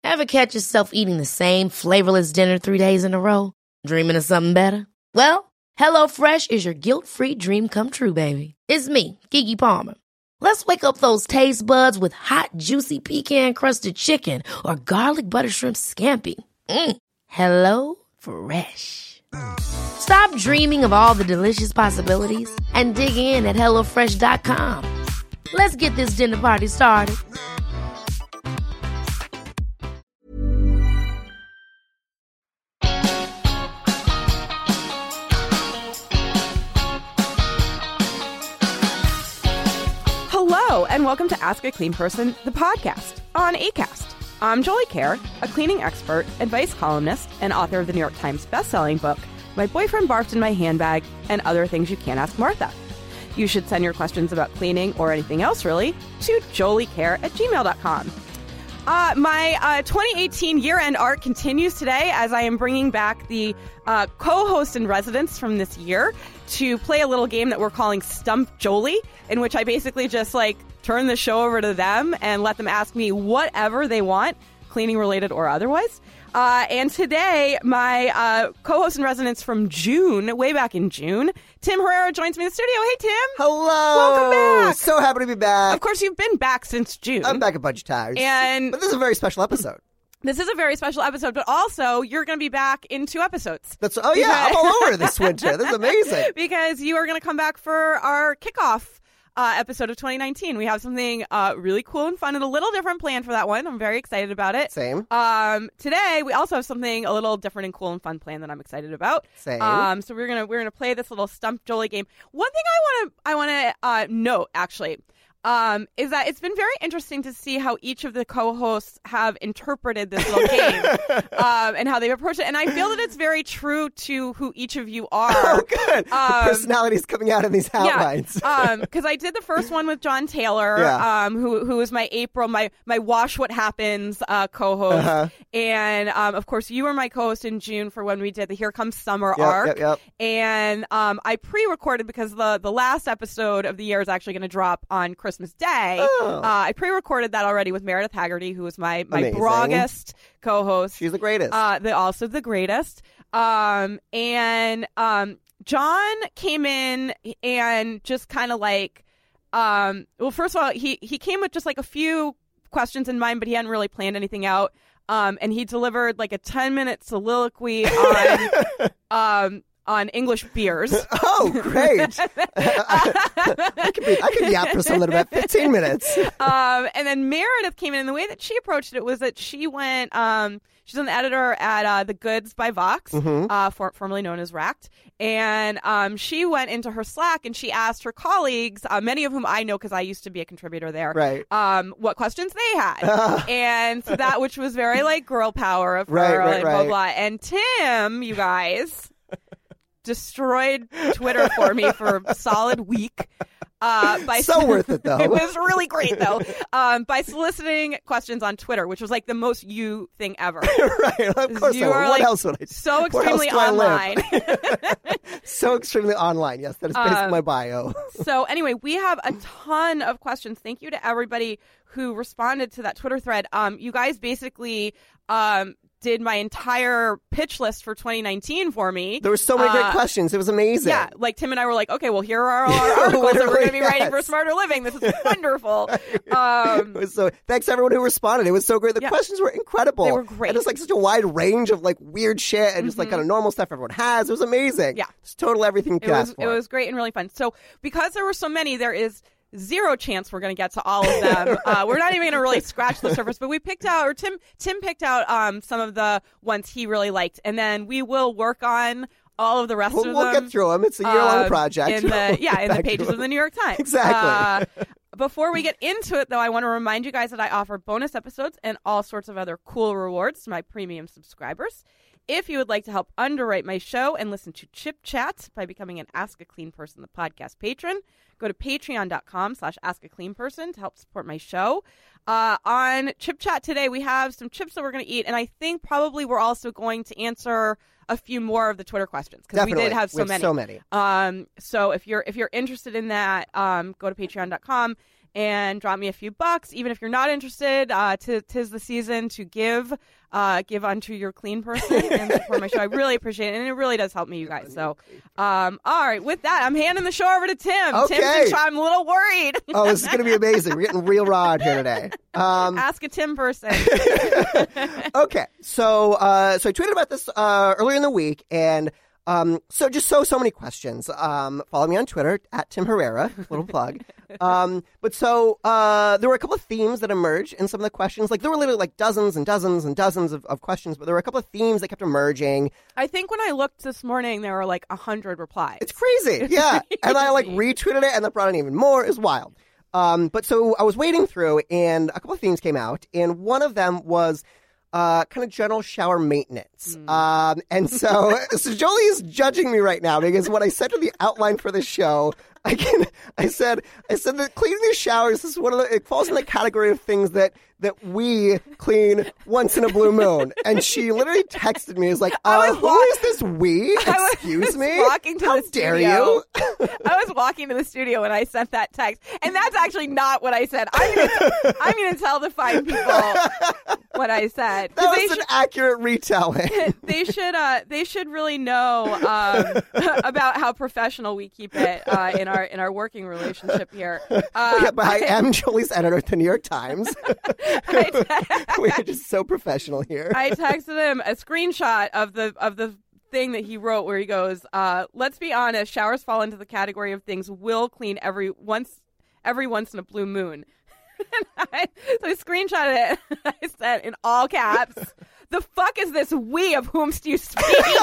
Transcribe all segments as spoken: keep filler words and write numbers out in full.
Ever catch yourself eating the same flavorless dinner three days in a row? Dreaming of something better? Well, HelloFresh is your guilt-free dream come true, baby. It's me, Keke Palmer. Let's wake up those taste buds with hot, juicy pecan-crusted chicken or garlic butter shrimp scampi. Mm. Hello Fresh. Stop dreaming of all the delicious possibilities and dig in at hello fresh dot com. Let's get this dinner party started. Hello, and welcome to Ask a Clean Person, the podcast on Acast. I'm Jolie Kerr, a cleaning expert, advice columnist, and author of the New York Times bestselling book, My Boyfriend Barfed in My Handbag, and Other Things You Can't Ask Martha. You should send your questions about cleaning or anything else, really, to joliecare at gmail dot com. Uh, my uh, twenty eighteen year-end art continues today as I am bringing back the uh, co-host in residence from this year to play a little game that we're calling Stump Jolie, in which I basically just like turn the show over to them and let them ask me whatever they want, cleaning related or otherwise. Uh, and today, my uh, co-host in residence from June, way back in June, Tim Herrera joins me in the studio. Hey, Tim. Hello. Welcome back. So happy to be back. Of course, you've been back since June. I'm back a bunch of times. And but this is a very special episode. This is a very special episode, but also you're going to be back in two episodes. That's oh yeah, because, I'm all over this winter. This is amazing. Because you are going to come back for our kickoff uh, episode of twenty nineteen. We have something uh, really cool and fun and a little different planned for that one. I'm very excited about it. Same. Um, today we also have something a little different and cool and fun planned that I'm excited about. Same. Um, so we're gonna we're gonna play this little Stump Jolie game. One thing I want to I want to uh, note actually. Um, is that it's been very interesting to see how each of the co-hosts have interpreted this little game um, and how they've approached it. And I feel that it's very true to who each of you are. Oh, good. Um, the personalities coming out in these outlines. Yeah, because um, I did the first one with John Taylor, yeah. um, who who was my April, my my Wash What Happens uh, co-host. Uh-huh. And, um, of course, you were my co-host in June for when we did the Here Comes Summer yep, arc. Yep, yep. And um, I pre-recorded because the, the last episode of the year is actually going to drop on Christmas Day. Oh. Uh, I pre-recorded that already with Meredith Haggerty, who was my, my Amazing. broadest co-host. She's the greatest. Uh, the, also the greatest. Um, and um, John came in and just kind of like, um, well, first of all, he, he came with just like a few questions in mind, but he hadn't really planned anything out. Um, and he delivered like a ten minute soliloquy on um, on English beers. Oh, great. I, I, could be, I could be out for something about fifteen minutes. Um, and then Meredith came in, and the way that she approached it was that she went, um, she's an editor at uh, The Goods by Vox, mm-hmm. uh, for, formerly known as Racked. And um, she went into her Slack and she asked her colleagues, uh, many of whom I know because I used to be a contributor there, right. um, what questions they had. And so that, which was very like girl power of her right, right, and right. blah, blah. And Tim, you guys, destroyed Twitter for me for a solid week. Uh, by so worth it, though. It was really great, though. Um, by soliciting questions on Twitter, which was like the most you thing ever. Right, of course. You I are what like else would I? So extremely online. So extremely online. Yes, that is basically um, my bio. So anyway, we have a ton of questions. Thank you to everybody who responded to that Twitter thread. Um, you guys basically um. did my entire pitch list for twenty nineteen for me. There were so many uh, great questions. It was amazing. Yeah, like Tim and I were like, okay, well, here are all our articles that we're going to be yes. writing for Smarter Living. This is wonderful. Um, it was so thanks to everyone who responded. It was so great. The yeah. questions were incredible. They were great. And it was like such a wide range of like weird shit and just mm-hmm. like kind of normal stuff everyone has. It was amazing. Yeah. It's total everything you could it was, ask for. It was great and really fun. So because there were so many, there is zero chance we're going to get to all of them. uh, we're not even going to really scratch the surface, but we picked out, or Tim Tim picked out um, some of the ones he really liked, and then we will work on all of the rest we'll, of we'll them. We'll get through them. It's a year-long uh, project. In the, yeah, in the pages of the New York Times. Exactly. Uh, before we get into it, though, I want to remind you guys that I offer bonus episodes and all sorts of other cool rewards to my premium subscribers. If you would like to help underwrite my show and listen to Chip Chat by becoming an Ask a Clean Person, the podcast patron, go to patreon.com slash Ask a Clean Person to help support my show. Uh, on Chip Chat today, we have some chips that we're going to eat, and I think probably we're also going to answer a few more of the Twitter questions because we did have so we have many. So many. Um, so if you're if you're interested in that, um, go to patreon dot com. and drop me a few bucks. Even if you're not interested, uh, t- tis the season to give. Uh, give unto your clean person and support my show. I really appreciate it, and it really does help me, you guys. So, um, all right, with that, I'm handing the show over to Tim. Okay. Tim's in charge. I'm a little worried. Oh, this is going to be amazing. We're getting real raw out here today. Um, Ask a Tim person. okay, so uh, so I tweeted about this uh, earlier in the week, and um, so just so so many questions. Um, follow me on Twitter at Tim Herrera. Little plug. Um, but so uh, there were a couple of themes that emerged in some of the questions. Like there were literally like dozens and dozens and dozens of, of questions, but there were a couple of themes that kept emerging. I think when I looked this morning, there were like a hundred replies. It's crazy, It's yeah. crazy. And I like retweeted it, and that brought in even more. It was wild. Um, but so I was wading through, and a couple of themes came out, and one of them was uh, kind of general shower maintenance. Mm. Um, and so, so Jolie is judging me right now because when I sent her the outline for the show, I can. I said. I said that cleaning the showers is one of the. It falls in the category of things that that we clean once in a blue moon. And she literally texted me. Is like, uh, who walk- is this we? Excuse me. Walking to How the dare studio. you? I was walking to the studio when I sent that text, and that's actually not what I said. I'm gonna. I'm gonna tell the fine people what I said. That was they an should, accurate retelling. They should. Uh, they should really know um, about how professional we keep it uh, in our in our working relationship here. Uh, yeah, but I am Jolie's editor at the New York Times. We're just so professional here. I texted him a screenshot of the of the thing that he wrote where he goes, uh, "Let's be honest, showers fall into the category of things we'll clean every once every once in a blue moon." And I, so I screenshotted it. I said in all caps, "The fuck is this we of whomst you speak?"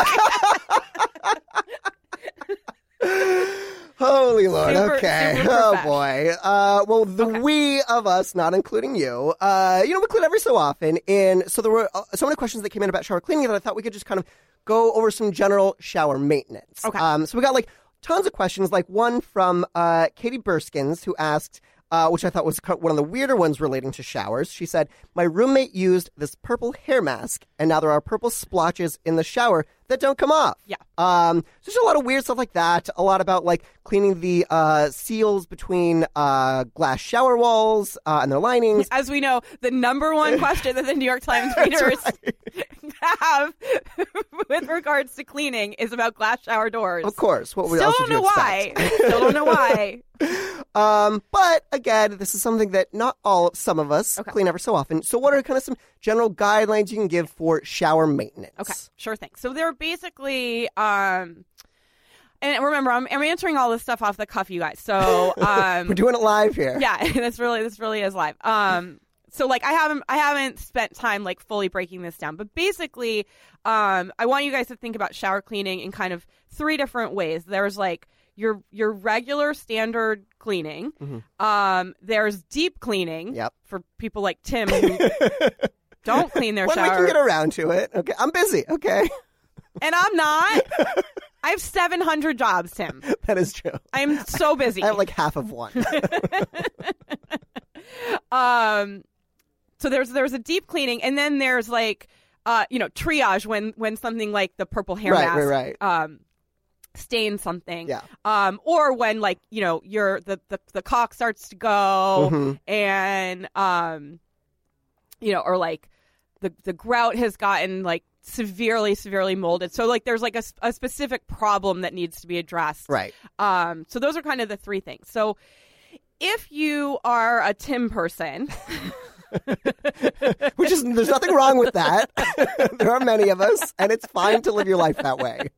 Holy Lord, Super- okay. super Oh, profesh. boy. Uh, well, the Okay. we of us, not including you, uh, you know, we clean every so often. And so there were uh, so many questions that came in about shower cleaning that I thought we could just kind of go over some general shower maintenance. Okay. Um, so we got, like, tons of questions, like one from uh, Katie Burskins, who asked, uh, which I thought was one of the weirder ones relating to showers. She said, my roommate used this purple hair mask, and now there are purple splotches in the shower that don't come off. Yeah. Um, so there's a lot of weird stuff like that. A lot about, like, cleaning the uh, seals between uh, glass shower walls uh, and their linings. As we know, the number one question that the New York Times readers have with regards to cleaning is about glass shower doors. Of course. What Still else don't did you know why. expect? Still don't know why. Um, but again, this is something that not all, some of us Okay. clean ever so often. So what are kind of some general guidelines you can give for shower maintenance? Okay, sure thing. So they're basically, um, and remember, I'm, I'm answering all this stuff off the cuff, you guys. So um, We're doing it live here. yeah, this really, this really is live. Um, so like I haven't, I haven't spent time like fully breaking this down, but basically, um, I want you guys to think about shower cleaning in kind of three different ways. There's like your your regular standard cleaning. Mm-hmm. Um, there's deep cleaning. Yep. For people like Tim who don't clean their When shower. we can get around to it. Okay. I'm busy. Okay. And I'm not. I have seven hundred jobs, Tim. That is true. I'm so busy. I have like half of one. um, so there's there's a deep cleaning, and then there's like, uh, you know, triage when when something like the purple hair Right, mask, right, right. um, stains something, Yeah. um, or when like you know your the the the caulk starts to go, Mhm. and um, you know, or like the the grout has gotten like severely severely molded. So like there's like a, a specific problem that needs to be addressed. Right. Um, so those are kind of the three things. So if you are a Tim person, Which is, there's nothing wrong with that. There are many of us, and it's fine to live your life that way.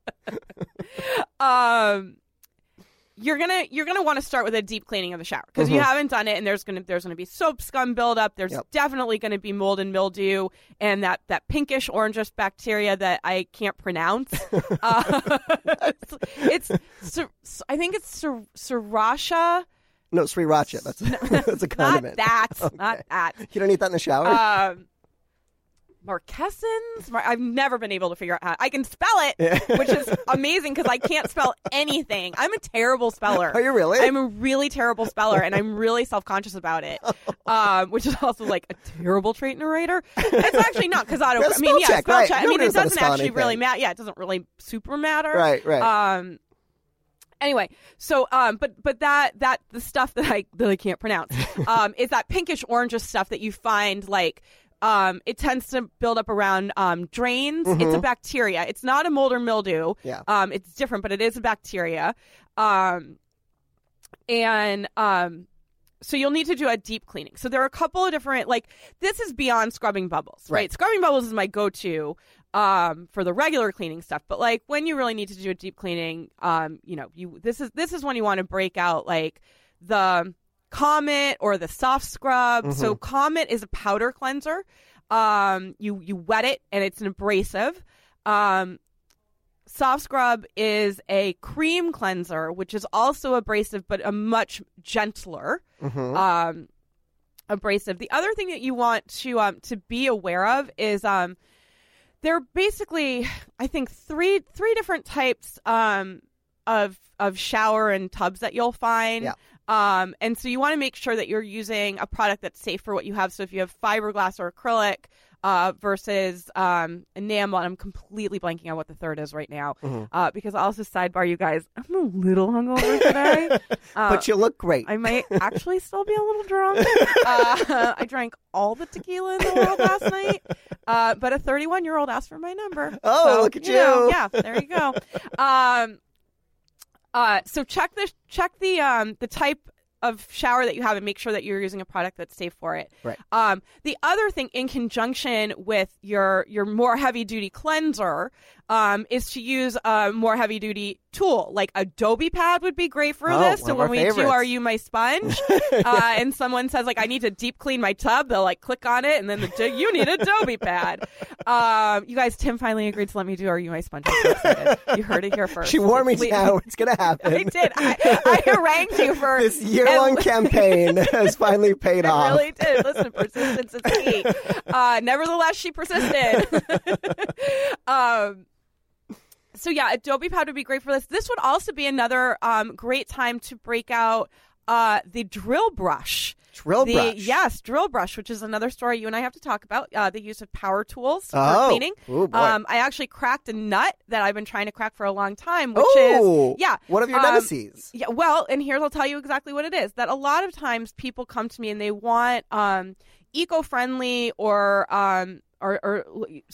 um, you're gonna you're gonna want to start with a deep cleaning of the shower because you Mhm. haven't done it, and there's gonna there's gonna be soap scum buildup. There's Yep. definitely gonna be mold and mildew and that that pinkish orangish bacteria that I can't pronounce. uh, it's, it's I think it's Sir, Sriracha. No, sriracha. That's a, that's a condiment. Not that. Okay. Not that. You don't eat that in the shower? Um, Marquessans? Mar- I've never been able to figure out how. I can spell it, which is amazing because I can't spell anything. I'm a terrible speller. Are you really? I'm a really terrible speller, and I'm really self-conscious about it, um, which is also like a terrible trait in a writer. It's actually not because auto. Yeah, I mean, spell yeah, check, spell right. check. I Nobody mean, it knows how to doesn't spell actually really anything. matter. Yeah, it doesn't really super matter. Right, right. Um, Anyway, so um, but but that that the stuff that I that I can't pronounce um is that pinkish orangish stuff that you find like um it tends to build up around um drains. Mm-hmm. It's a bacteria. It's not a mold or mildew. Yeah. Um, it's different, but it is a bacteria. Um, and um. So you'll need to do a deep cleaning. So there are a couple of different, like, this is beyond scrubbing bubbles, right? right? Scrubbing bubbles is my go-to um, for the regular cleaning stuff. But, like, when you really need to do a deep cleaning, um, you know, you this is this is when you want to break out, like, the Comet or the soft scrub. Mm-hmm. So Comet is a powder cleanser. Um, you, you wet it, and it's an abrasive. Um Soft Scrub is a cream cleanser, which is also abrasive, but a much gentler mm-hmm. um, abrasive. The other thing that you want to um, to be aware of is um, there are basically, I think, three three different types um, of of shower and tubs that you'll find. Yeah. Um, and so you want to make sure that you're using a product that's safe for what you have. So if you have fiberglass or acrylic, Uh, versus um, enamel, and I'm completely blanking on what the third is right now. Mm-hmm. Uh, because also, sidebar, you guys, I'm a little hungover today. Uh, but you look great. I might actually still be a little drunk. uh, I drank all the tequila in the world last night. Uh, but a thirty-one-year-old asked for my number. Oh, so, look at you. you know, yeah, there you go. Um, uh, so check the check the um, the type of shower that you have and make sure that you're using a product that's safe for it. Right. Um, the other thing, in conjunction with your your more heavy duty cleanser, um, is to use a more heavy duty tool. Like Adobe Pad would be great for oh, this. One so of when our we favorites. do Are You My Sponge, uh, and someone says like I need to deep clean my tub, they'll like click on it and then the, you need Adobe Pad. Um, you guys, Tim finally agreed to let me do Are You My Sponge. I'm so excited. You heard it here first. She wore me we, down. It's gonna happen. I did. I, I harangued you for this year-long campaign has finally paid it off. It really did. Listen, persistence is key. Uh, nevertheless, she persisted. um, so yeah, Adobe Pad would be great for this. This would also be another um, great time to break out uh, the drill brush. Drill the, brush. Yes, drill brush, which is another story you and I have to talk about. Uh, the use of power tools for oh. cleaning. Ooh, boy. Um, I actually cracked a nut that I've been trying to crack for a long time, which oh, is yeah, one of your um, nemesis. Yeah, well, and here's I'll tell you exactly what it is. That a lot of times people come to me and they want um, eco-friendly or um, or, or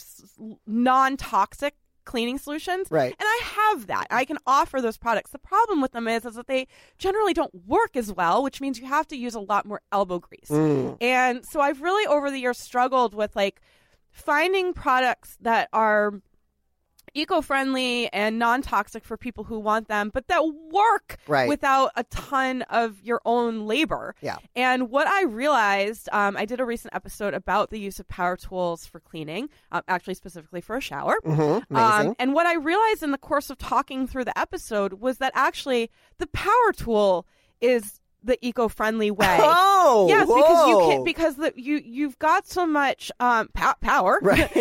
non-toxic cleaning solutions. Right. And I have that. I can offer those products. The problem with them is, is that they generally don't work as well, which means you have to use a lot more elbow grease. Mm. And so I've really over the years struggled with like finding products that are eco-friendly and non-toxic for people who want them, but that work right. without a ton of your own labor. Yeah. And what I realized, um, I did a recent episode about the use of power tools for cleaning, um, actually specifically for a shower. Mm-hmm. Amazing. Um, and what I realized in the course of talking through the episode was that actually the power tool is the eco-friendly way. Oh, yes, whoa. because you can because the, you you've got so much um, pow- power, right?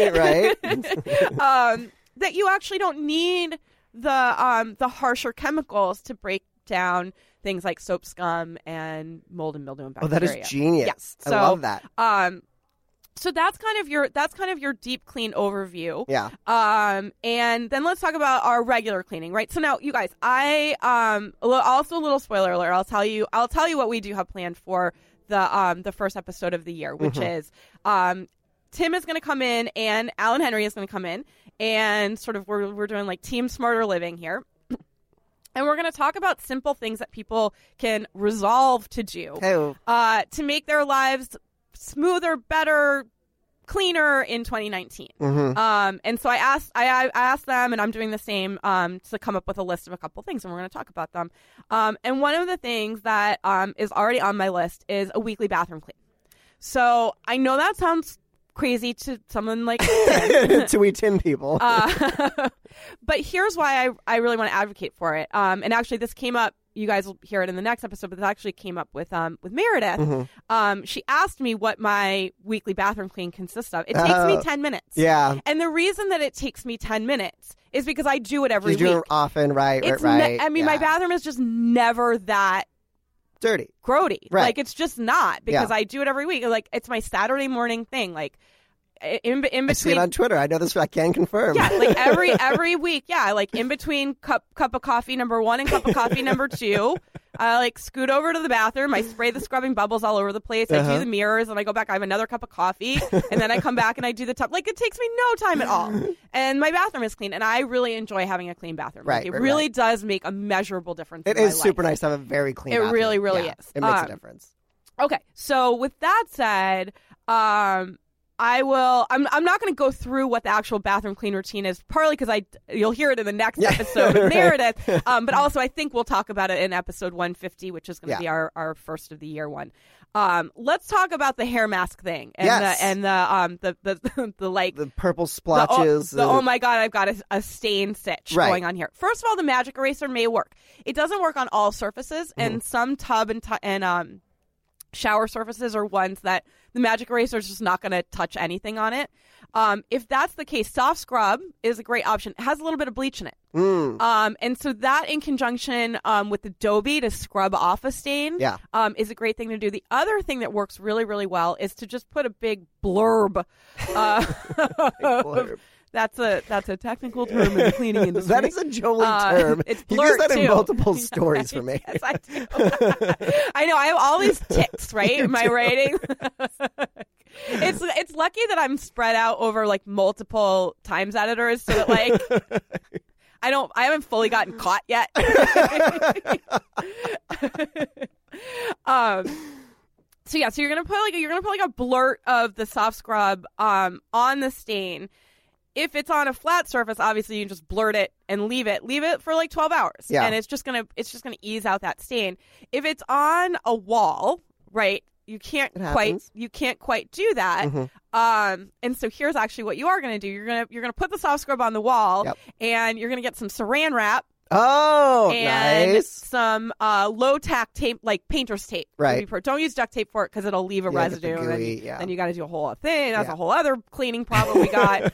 Right. um, that you actually don't need the um, the harsher chemicals to break down things like soap scum and mold and mildew and bacteria. Oh, that is genius. Yes. I So, love that. Um, so that's kind of your that's kind of your deep clean overview. Yeah. Um, and then let's talk about our regular cleaning, right? So now, you guys, I um a little, also a little spoiler alert. I'll tell you I'll tell you what we do have planned for the um the first episode of the year, which mm-hmm. is um Tim is going to come in and Alan Henry is going to come in and sort of we're we're doing like Team Smarter Living here. And we're going to talk about simple things that people can resolve to do Hey. uh, to make their lives smoother, better, cleaner in twenty nineteen. Mm-hmm. Um, and so I asked, I, I asked them, and I'm doing the same um, to come up with a list of a couple things, and we're going to talk about them. Um, and one of the things that um, is already on my list is a weekly bathroom clean. So I know that sounds crazy to someone like Tim. To we Tim people. uh, but here's why I, I really want to advocate for it. Um, and actually, this came up. You guys will hear it in the next episode, but this actually came up with um with Meredith. Mm-hmm. Um, she asked me what my weekly bathroom clean consists of. It takes uh, me ten minutes. Yeah. And the reason that it takes me ten minutes is because I do it every you do week. it often, right? It's right. Ne- I mean, yeah. my bathroom is just never that dirty, grody. Right. Like it's just not because yeah. I do it every week. Like it's my Saturday morning thing. Like. in, in between. I see it on Twitter. I know this. I can confirm. Yeah, like every every week. Yeah, like in between cup cup of coffee number one and cup of coffee number two. I like scoot over to the bathroom. I spray the scrubbing bubbles all over the place. I Uh-huh. do the mirrors, and I go back. I have another cup of coffee, and then I come back and I do the top. Like it takes me no time at all, and my bathroom is clean, and I really enjoy having a clean bathroom. Right, like, it right, really right. does make a measurable difference. It in is my super life. nice to have a very clean. It bathroom. really, really Yeah, is. It makes Um, a difference. Okay, so with that said, um, I will. I'm. I'm not going to go through what the actual bathroom clean routine is. Partly because I, you'll hear it in the next Yeah. episode of Right. Meredith. Um, but also I think we'll talk about it in episode one fifty, which is going to Yeah. be our, our first of the year one. Um, let's talk about the hair mask thing and Yes. the and the um the the the like The purple the, splotches. oh, the, uh, oh my god, I've got a, a stain stitch Right. going on here. First of all, the magic eraser may work. It doesn't work on all surfaces, Mm-hmm. and some tub and tu- and um shower surfaces are ones that the magic eraser is just not going to touch anything on it. Um, if that's the case, soft scrub is a great option. It has a little bit of bleach in it. Mm. Um, and so that in conjunction um, with the Dobie to scrub off a stain Yeah. um, is a great thing to do. The other thing that works really, really well is to just put a big blurb. Uh, blurb. That's a that's a technical term in the cleaning industry. That is a Jolie Uh, term. it's You blurt, use that in too. multiple stories for me. Yes, I do. I know. I have all these ticks, right? In my writing. It's it's lucky that I'm spread out over like multiple Times editors, so that like I don't I haven't fully gotten caught yet. um. So yeah, so you're gonna put like a, you're gonna put like a blurt of the soft scrub um on the stain. If it's on a flat surface, obviously you can just blurt it and leave it. Leave it for like twelve hours, Yeah. and it's just gonna it's just gonna ease out that stain. If it's on a wall, right, you can't It quite happens. you can't quite do that. Mhm. Um, and so here's actually what you are gonna do. You're gonna you're gonna put the soft scrub on the wall, Yep. and you're gonna get some Saran wrap Oh, and nice. some uh, low tack tape, like painter's tape. would Right. be per- Don't use duct tape for it because it'll leave a Yeah, get the residue. and gooey, then, yeah. then you got to do a whole other thing. That's Yeah. a whole other cleaning problem we got.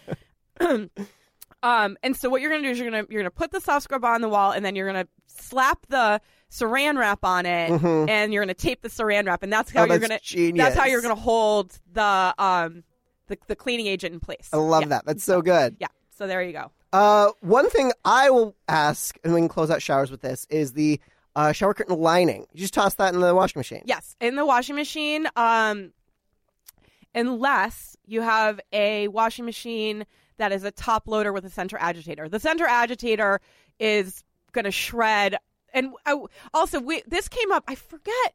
um, and so what you're gonna do is you're gonna you're gonna put the soft scrub on the wall, and then you're gonna slap the Saran wrap on it, Mhm. and you're gonna tape the Saran wrap, and that's how Oh, you're that's gonna genius. that's how you're gonna hold the um the, the cleaning agent in place. I love Yeah. that. That's so good. Yeah. So there you go. Uh, one thing I will ask, and we can close out showers with this, is the uh, shower curtain lining. You just toss that in the washing machine. Yes, in the washing machine, um, unless you have a washing machine that is a top loader with a center agitator. The center agitator is going to shred. And uh, also, we, this came up, I forget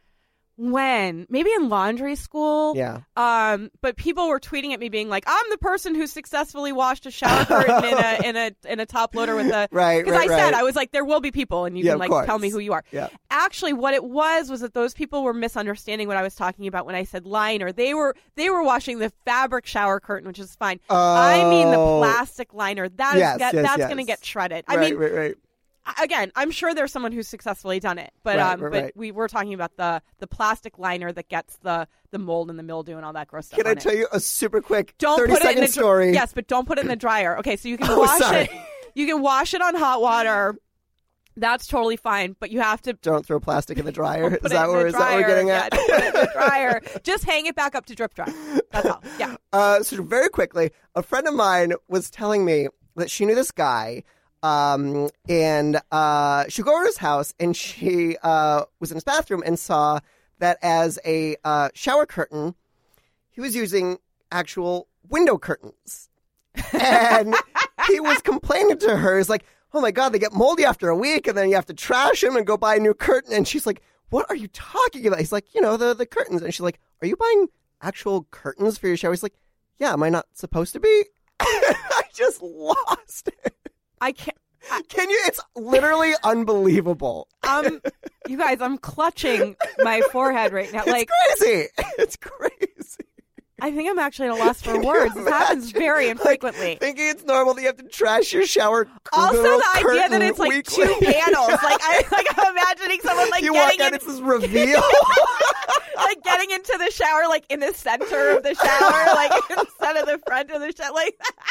when, maybe in laundry school. Yeah. Um, but people were tweeting at me being like, I'm the person who successfully washed a shower curtain in a in a in a top loader with a Right, because right, I said right. I was like, there will be people and you Yeah, can of like course. tell me who you are. Yeah. Actually, what it was was that those people were misunderstanding what I was talking about when I said liner. They were they were washing the fabric shower curtain, which is fine. I mean the Oh. plastic liner. That is Yes, that, yes, that's yes. going to get shredded. I right, mean, right, right. again, I'm sure there's someone who's successfully done it, but Right, um, right, but right. we were talking about the the plastic liner that gets the the mold and the mildew and all that gross stuff. Can I on it. tell you a super quick Don't thirty put it in second the dr- story? Yes, but don't put it in the dryer. Okay, so you can Oh, wash sorry. it. You can wash it on hot water. That's totally fine, but you have to Don't throw plastic in the dryer. put Is it that in where the is that what we're dryer. getting Yeah, at? don't put it in the dryer. Just hang it back up to drip dry. That's all. Yeah. Uh, so very quickly, a friend of mine was telling me that she knew this guy, um, and uh, she go over to his house, and she uh, was in his bathroom and saw that as a uh, shower curtain, he was using actual window curtains, and he was complaining to her. He's like, "Oh my god, they get moldy after a week, and then you have to trash them and go buy a new curtain." And she's like, "What are you talking about?" He's like, "You know, the the curtains." And she's like, "Are you buying actual curtains for your shower?" He's like, "Yeah, am I not supposed to be?" I just lost it. I can't. Can you? It's literally unbelievable. Um, you guys, I'm clutching my forehead right now. Like, It's crazy. It's crazy. I think I'm actually at a loss for words. This happens Imagine, very like, infrequently. thinking it's normal that you have to trash your shower. Also, little the idea that curtain it's like weekly. two panels. Like, I, like I'm imagining someone like You walk getting out, in, it's this reveal. like getting into the shower, like in the center of the shower, like instead of the front of the shower. Like,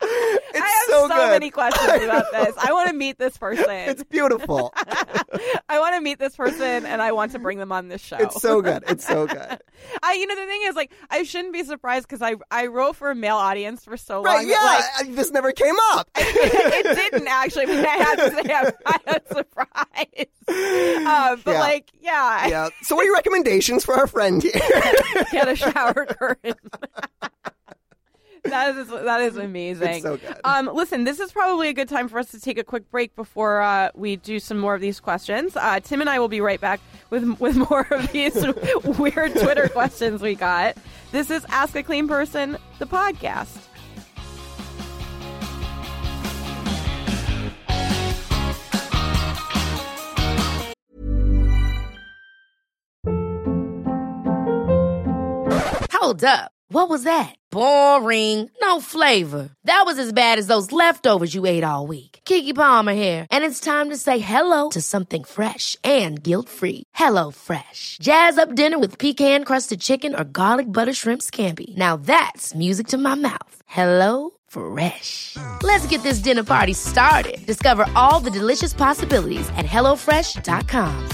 It's I have so, so good. many questions about this. I want to meet this person. It's beautiful. I want to meet this person, and I want to bring them on this show. It's so good. It's so good. I, you know, the thing is, like, I shouldn't be surprised because I I wrote for a male audience for so Right, long. yeah. That, like, I- this never came up. it, it didn't actually, but I had to say I'm kind of surprised. Uh, but Yeah. like, yeah, Yeah. So what are your recommendations for our friend here? get a shower curtain. That is that is amazing. It's so good. Um, listen, this is probably a good time for us to take a quick break before uh, we do some more of these questions. Uh, Tim and I will be right back with with more of these weird Twitter questions we got. This is Ask a Clean Person, the podcast. Hold up. What was that? Boring. No flavor. That was as bad as those leftovers you ate all week. Keke Palmer here, and it's time to say hello to something fresh and guilt-free. Hello Fresh. Jazz up dinner with pecan-crusted chicken or garlic butter shrimp scampi. Now that's music to my mouth. Hello Fresh. Let's get this dinner party started. Discover all the delicious possibilities at hello fresh dot com.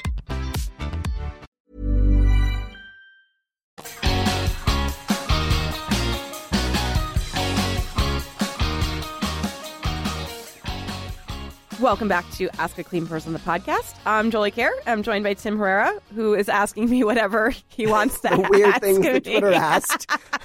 Welcome back to Ask a Clean Person, the podcast. I'm Jolie Kerr. I'm joined by Tim Herrera, who is asking me whatever he wants to The ask weird things me. that Twitter asked.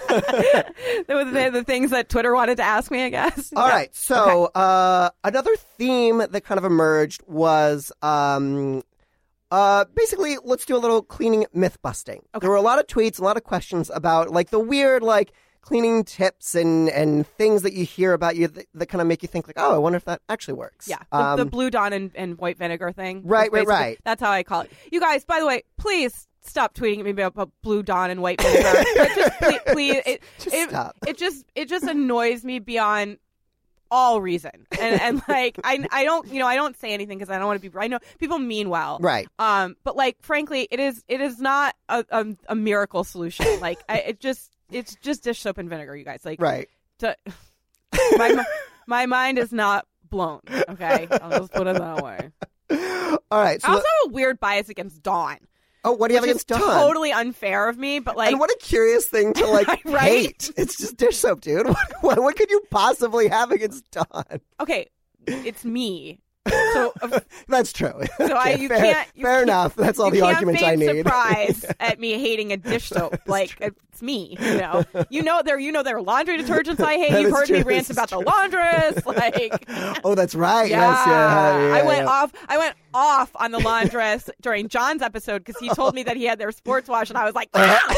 the, the, the things that Twitter wanted to ask me, I guess. All Yeah. right. So uh, another theme that kind of emerged was um, uh, basically let's do a little cleaning myth busting. There were a lot of tweets, a lot of questions about like the weird like cleaning tips and, and things that you hear about you that, that kind of make you think like, oh, I wonder if that actually works. Yeah, the, Um, the Blue Dawn and, and white vinegar thing. Right, is right, basically- right. That's how I call it. You guys, by the way, please stop tweeting at me about, about Blue Dawn and white vinegar. It just, please, please, it, Just it, stop. it just it just annoys me beyond all reason. And and like I I don't you know I don't say anything because I don't want to be. I know people mean well. Right. Um. But like, frankly, it is it is not a a, a miracle solution. Like I, it just it's just dish soap and vinegar. You guys like Right. to, my mi- my mind is not blown. Okay, I'll just put it that way. All right. So I also the- have a weird bias against Dawn, oh, what do you have which is against Dawn? totally unfair of me. But like, and what a curious thing to like Right? hate. It's just dish soap, dude. What, what, what could you possibly have against Dawn? okay, it's me. So uh, That's true. So I, Okay, you fair, can't. You fair can't- enough. That's all you the can't arguments fake I need. surprise at me hating a dish soap. Like it's me. You know. You know there. You know there are laundry detergents I hate. That You've is heard true, me this rant is about true. the laundress. Like. Oh, that's right. Yeah. Yes, yeah, yeah, I went yeah. off. I went off on the laundress during John's episode because he told me that he had their sports wash, and I was like,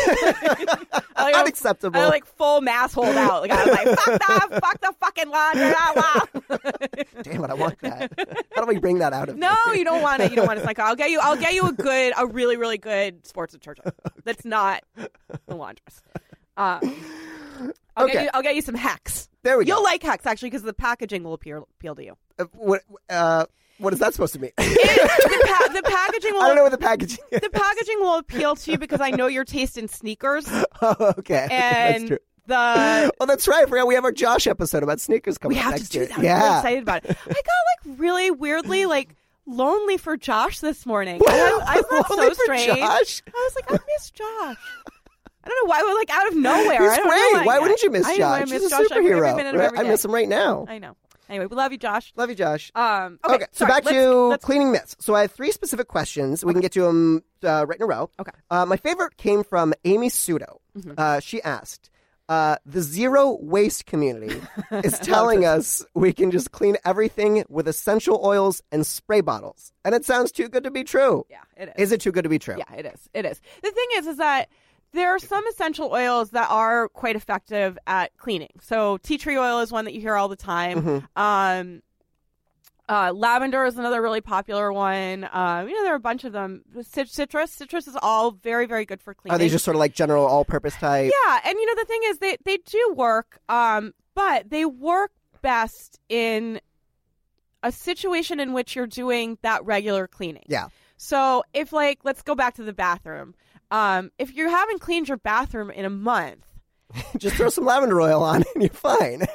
ah! I, like, Unacceptable. I like full mass hold out. Like I was like, fuck that, fuck the fucking laundry. Ah, wow. Damn it, I want that. How do we bring that out of No, me? you don't want it. You don't want it. It's like I'll get you. I'll get you a good, a really, really good sports detergent. That's not the laundress. Um, I'll Okay. get you. I'll get you some Hex. There we go. You'll like Hex actually because the packaging will appeal appeal to you. Uh, what, uh, what is that supposed to mean? the, pa- the packaging will. I don't know what the packaging is. The packaging will appeal to you because I know your taste in sneakers Oh, okay. That's and true. the. Oh, that's right. I forgot we have our Josh episode about sneakers coming We up have to next do year. that. I'm Yeah. really excited about it. I got like really weirdly like lonely for Josh this morning. I, had, I felt Lonely so for strange. Josh? I was like, I miss Josh. I don't know why. Like out of nowhere. He's I don't great. know Why wouldn't you miss I know I Josh? miss He's a Josh every- superhero. every minute of Right? every I day. miss him right now. I know. Anyway, we love you, Josh. Love you, Josh. Um, okay, Okay, so sorry, back let's- to let's- cleaning myths. So I have three specific questions. We can get to them uh, right in a row. Okay. Uh, my favorite came from Amy Sudo. Mm-hmm. Uh, she asked, uh, the zero waste community is telling us we can just clean everything with essential oils and spray bottles. And it sounds too good to be true. Yeah, it is. Is it too good to be true? Yeah, it is. It is. The thing is, is that there are some essential oils that are quite effective at cleaning. So tea tree oil is one that you hear all the time. Mm-hmm. Um, uh, lavender is another really popular one. Um, you know, there are a bunch of them. Cit- Citrus, citrus is all very, very good for cleaning. Are they just sort of like general all-purpose type? Yeah, and you know the thing is, they they do work, um, but they work best in a situation in which you're doing that regular cleaning. Yeah. So if, like, let's go back to the bathroom. Um, if you haven't cleaned your bathroom in a month, Just throw some lavender oil on and you're fine.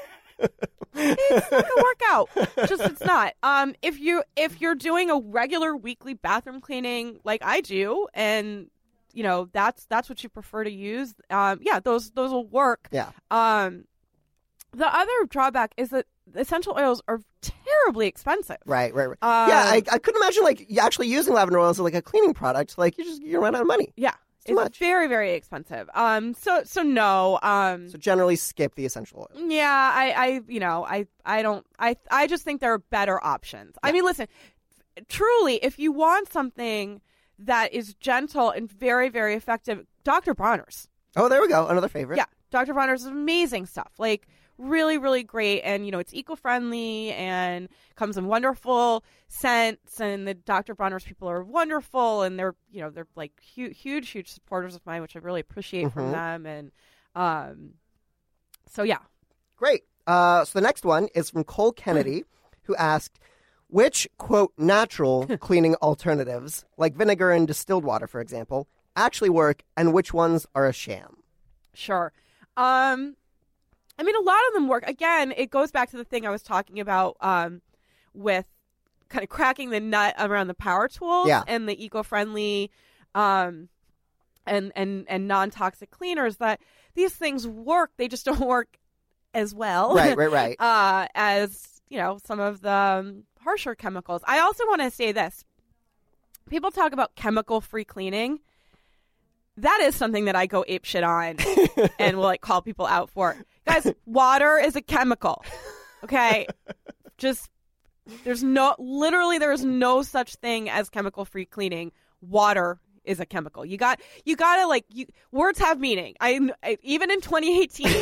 It's not gonna work out. Just it's not. Um, if you if you're doing a regular weekly bathroom cleaning like I do, and you know that's that's what you prefer to use, um, yeah, those those will work. Yeah. Um, the other drawback is that essential oils are terribly expensive. Right, right, right. Uh, yeah, I, I couldn't imagine like actually using lavender oil as like a cleaning product. Like you just you run out of money. Yeah. Too It's much. very, very expensive. Um, so, so no. Um, So generally skip the essential oil. yeah, I, I, you know, I, I don't, I, I just think there are better options. I mean, listen, truly, if you want something that is gentle and very, very effective, Doctor Bronner's. Oh, there we go. Another favorite. Yeah, Doctor Bronner's is amazing stuff. Like really, really great, and you know, it's eco-friendly and comes in wonderful scents. And the Doctor Bronner's people are wonderful, and they're you know they're like huge, huge, huge supporters of mine, which I really appreciate Mm-hmm. from them. And um, so yeah, Great. Uh, so the next one is from Cole Kennedy, who asked, which, quote, natural cleaning alternatives, like vinegar and distilled water, for example, actually work, and which ones are a sham? sure. Um, I mean, a lot of them work. Again, it goes back to the thing I was talking about um, with kind of cracking the nut around the power tools Yeah. and the eco-friendly um, and, and, and non-toxic cleaners, that these things work. They just don't work as well Right, right, right. uh, as, you know, some of the um, harsher chemicals. I also want to say this. People talk about chemical-free cleaning. That is something that I go apeshit on and will like call people out for. Guys, water is a chemical. Okay? Just there's no literally there is no such thing as chemical free cleaning. Water is a chemical. You got you got to like you words have meaning. I, I even in twenty eighteen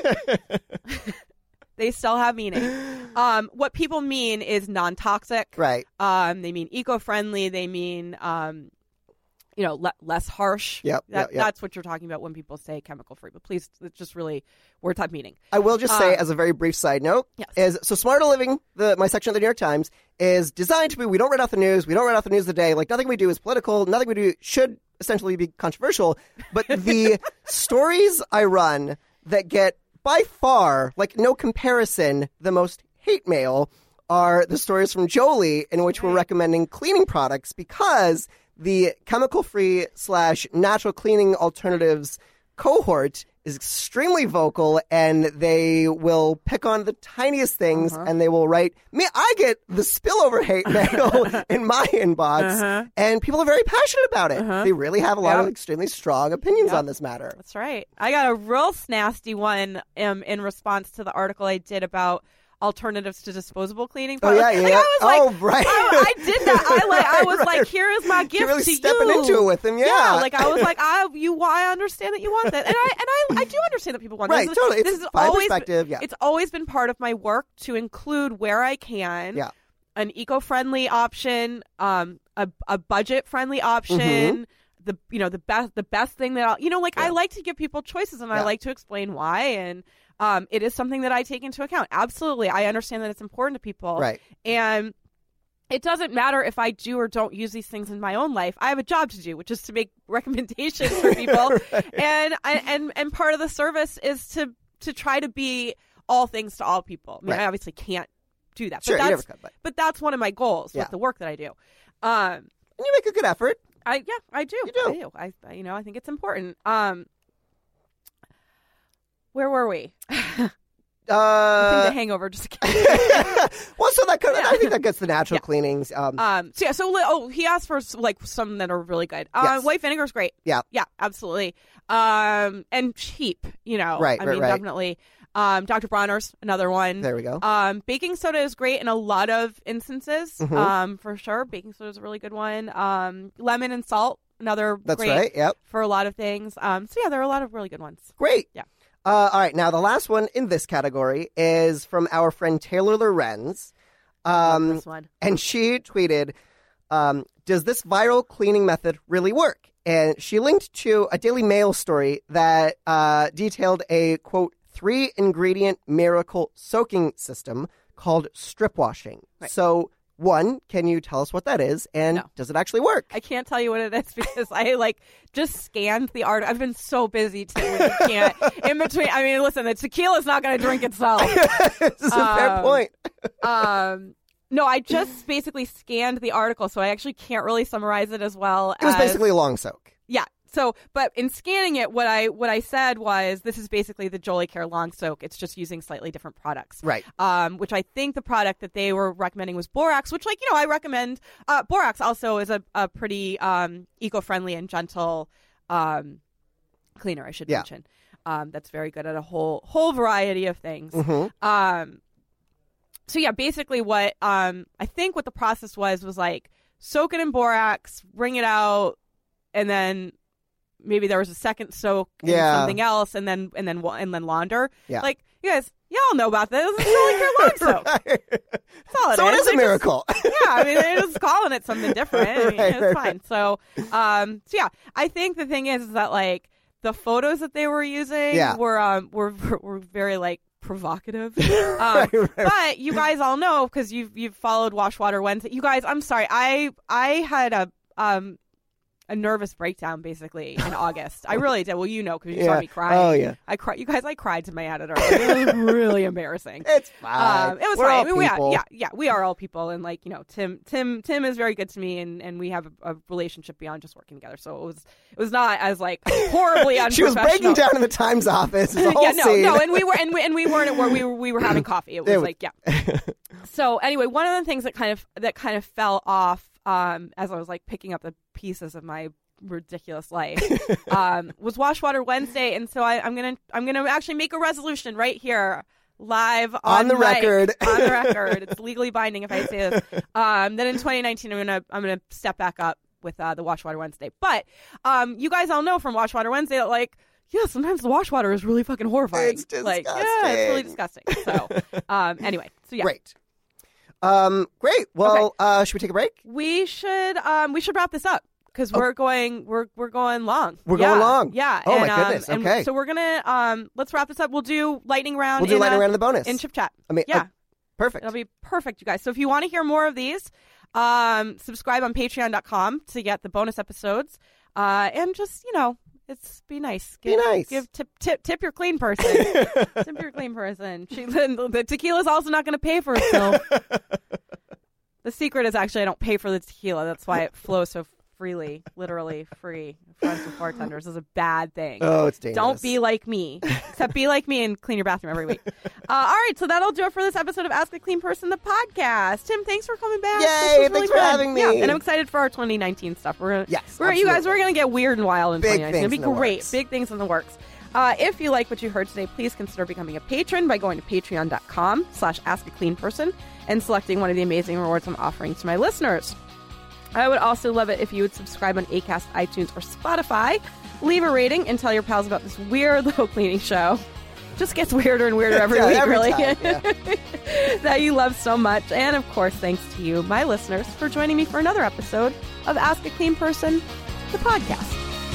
they still have meaning. Um what people mean is non-toxic. Right. Um they mean eco-friendly, they mean um you know, le- less harsh. Yep, That, yep, yep. That's what you're talking about when people say chemical free. But please, it's just really words have meaning. I will just say, Uh, as a very brief side note, Yes. is so Smarter Living, the my section of the New York Times, is designed to be, we don't write out the news, we don't write out the news of the day, like nothing we do is political, nothing we do should essentially be controversial, but the stories I run that get by far, like no comparison, the most hate mail are the stories from Jolie in which we're recommending cleaning products because the chemical-free slash natural cleaning alternatives cohort is extremely vocal, and they will pick on the tiniest things, Uh-huh. and they will write, me, I get the spillover hate mail in my inbox, Uh-huh. and people are very passionate about it. They really have a lot Yep. of extremely strong opinions Yep. on this matter. That's right. I got a real nasty one um, in response to the article I did about alternatives to disposable cleaning. Oh, yeah, yeah, Like, yeah. I was like, Oh, right. I, I did that. I like. I was Right, like, right. here is my gift You're really to stepping you. into it with him, yeah. Like I was like, I you. I understand that you want that, and I and I, I do understand that people want Right, this. totally. It's This is my always perspective, yeah. It's always been part of my work to include where I can. Yeah. An eco-friendly option, um, a a budget-friendly option. Mm-hmm. The you know the best the best thing that I'll, you know like I Yeah. like to give people choices, and I Yeah. like to explain why, and um, it is something that I take into account. Absolutely, I understand that it's important to people, Right. And it doesn't matter if I do or don't use these things in my own life. I have a job to do, which is to make recommendations for people, Right. and I, and and part of the service is to to try to be all things to all people. I mean, Right. I obviously can't do that, Sure, but you that's never could, but- but that's one of my goals Yeah. with the work that I do. Um, And you make a good effort. I yeah, I do. You do. I do. I I- you know, I think it's important. Um, where were we? I Uh, think the hangover just. well, so that could, Yeah. I think that gets the natural Yeah. cleanings. Um, Um. So yeah. So li- oh, he asked for like some that are really good. Uh, Yes. White vinegar is great. Yeah. Yeah. Absolutely. Um. And cheap. You know. Right, I right, mean, right. definitely. Um. Doctor Bronner's another one. there we go. Um. Baking soda is great in a lot of instances. Mhm. Um. For sure, baking soda is a really good one. Um. Lemon and salt, another That's great right. Yep. for a lot of things. Um. So yeah, there are a lot of really good ones. Great. Yeah. Uh, all right. Now, the last one in this category is from our friend Taylor Lorenz. Um, this one. and she tweeted, um, does this viral cleaning method really work? And she linked to a Daily Mail story that uh, detailed a, quote, three-ingredient miracle soaking system called strip washing. Right. So one, can you tell us what that is, and No. does it actually work? I can't tell you what it is because I like just scanned the art. I've been so busy too. You can't in between. I mean, listen, the tequila's not going to drink itself. This is a Um, fair point. um, no, I just basically scanned the article, so I actually can't really summarize it as well. It was as, basically a long soak. yeah. So, but in scanning it, what I what I said was this is basically the Jolie Care Long Soak. It's just using slightly different products, Right. Um, which I think the product that they were recommending was Borax, which, like, you know, I recommend. Uh, Borax also is a, a pretty um, eco-friendly and gentle um, cleaner, I should Yeah. mention. Um, that's very good at a whole whole variety of things. Mm-hmm. Um, so yeah, basically what um, I think what the process was was like soak it in Borax, wring it out, and then maybe there was a second soak in Yeah. something else, and then and then and then launder. Yeah. Like, you guys, y'all know about this. This is Jolie Care Long Soak. Right. That's all it So it is. is a They just- miracle. yeah, I mean, they're just calling it something different. I mean, Right, it's right, fine. So, um, so yeah, I think the thing is, is that like the photos that they were using Yeah. were um were were very like provocative. Um, Right, right. But you guys all know because you've you've followed Washwater Wednesday. You guys, I'm sorry, I I had a um. a nervous breakdown basically in August. I really did. Well, you know, because you Yeah. saw me crying. Oh, yeah. I cried. You guys, I cried to my editor. It was really embarrassing. It's fine. Um, it was We're fine. all I mean, we- people. yeah, yeah, we are all people, and like you know, Tim, Tim, Tim is very good to me, and, and we have a, a relationship beyond just working together. So it was, it was not as like horribly unprofessional. She was breaking down in the Times office. It's a whole yeah, no, scene. no, and we were, and we, and we weren't at where we were. We were having coffee. It was It was- like, yeah. So anyway, one of the things that kind of that kind of fell off um, as I was like picking up the pieces of my ridiculous life um, was Washwater Wednesday, and so I, I'm gonna I'm gonna actually make a resolution right here. Live on, On the mic, record. on the record. It's legally binding if I say this. Um, then in twenty nineteen, I'm gonna I'm gonna step back up with uh, the Washwater Wednesday. But um, you guys all know from Washwater Wednesday that like yeah, sometimes the wash water is really fucking horrifying. It's Like yeah, it's really disgusting. So um, anyway, so yeah, Great. Um, great. Well, Okay. uh, should we take a break? we should um, we should wrap this up. Because we're going, we're we're going long. We're yeah. going long. Yeah. Oh, and, my goodness. Um, and Okay. so we're gonna um, let's wrap this up. We'll do lightning round. We'll do in, lightning uh, round in the bonus. in Chip Chat. I mean, yeah, uh, perfect. it'll be perfect, you guys. So if you want to hear more of these, um, subscribe on patreon dot com to get the bonus episodes. Uh, and just you know, it's be nice. Be Give, nice. Give tip tip tip your clean person. Tip your clean person. She, the, the tequila's also not going to pay for itself. The secret is actually I don't pay for the tequila. That's why it flows so freely, literally free. Friends with bartenders is a bad thing. Oh, it's dangerous. Don't be like me. Except be like me and clean your bathroom every week. Uh, all right, so that'll do it for this episode of Ask a Clean Person, the podcast. Tim, thanks for coming back. Yay, This was really thanks for fun. having me. Yeah, and I'm excited for our twenty nineteen stuff. We're gonna, Yes, we're, you guys, absolutely. we're gonna get weird and wild in Big twenty nineteen. It'll be things in the great. works. Big things in the works. Uh, if you like what you heard today, please consider becoming a patron by going to patreon dot com slash ask a clean person and selecting one of the amazing rewards I'm offering to my listeners. I would also love it if you would subscribe on Acast, iTunes, or Spotify. Leave a rating and tell your pals about this weird little cleaning show. Just gets weirder and weirder every Yeah, week, every really. time, yeah. That you love so much. And of course, thanks to you, my listeners, for joining me for another episode of Ask a Clean Person, the podcast.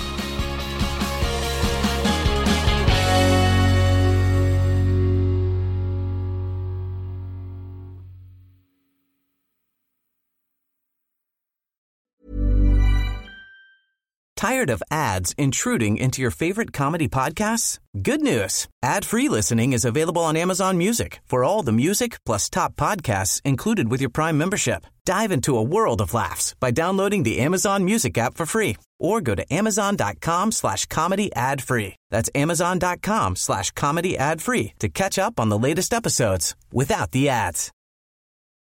Tired of ads intruding into your favorite comedy podcasts? Good news. Ad-free listening is available on Amazon Music for all the music plus top podcasts included with your Prime membership. Dive into a world of laughs by downloading the Amazon Music app for free or go to amazon.com slash comedy ad free. That's amazon.com slash comedy ad free to catch up on the latest episodes without the ads.